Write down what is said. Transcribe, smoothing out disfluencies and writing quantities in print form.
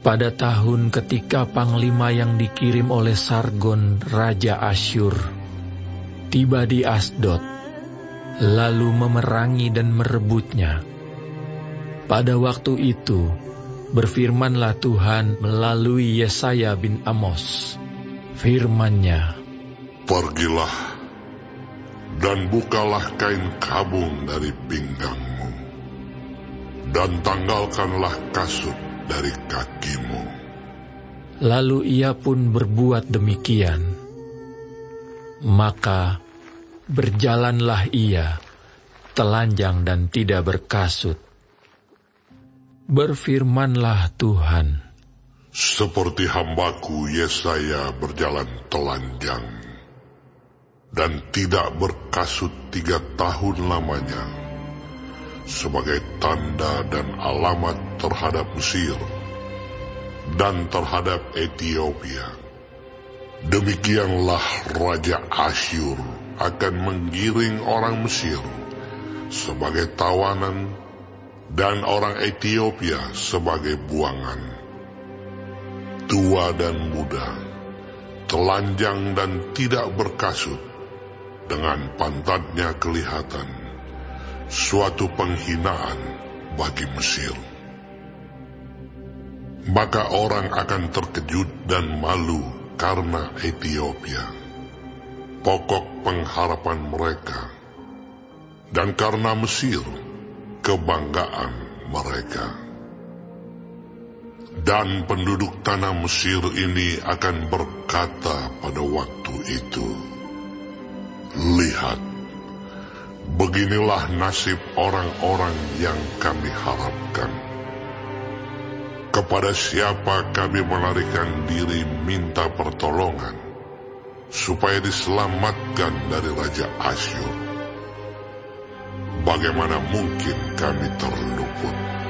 Pada tahun ketika panglima yang dikirim oleh Sargon, Raja Asyur, tiba di Asdod, lalu memerangi dan merebutnya. Pada waktu itu, berfirmanlah Tuhan melalui Yesaya bin Amos. Firman-Nya, "Pergilah dan bukalah kain kabung dari pinggangmu, dan tanggalkanlah kasut dari kakimu." Lalu ia pun berbuat demikian. Maka berjalanlah ia, telanjang dan tidak berkasut. Berfirmanlah Tuhan, "Seperti hambaku Yesaya berjalan telanjang dan tidak berkasut 3 tahun lamanya, sebagai tanda dan alamat terhadap Mesir dan terhadap Ethiopia. Demikianlah Raja Asyur akan menggiring orang Mesir sebagai tawanan dan orang Ethiopia sebagai buangan. Tua dan muda, telanjang dan tidak berkasut, dengan pantatnya kelihatan, suatu penghinaan bagi Mesir. Maka orang akan terkejut dan malu karena Ethiopia, pokok pengharapan mereka, dan karena Mesir, kebanggaan mereka. Dan penduduk tanah Mesir ini akan berkata pada waktu itu, 'Lihat, beginilah nasib orang-orang yang kami harapkan. Kepada siapa kami melarikan diri minta pertolongan, supaya diselamatkan dari Raja Asyur. Bagaimana mungkin kami terluput?'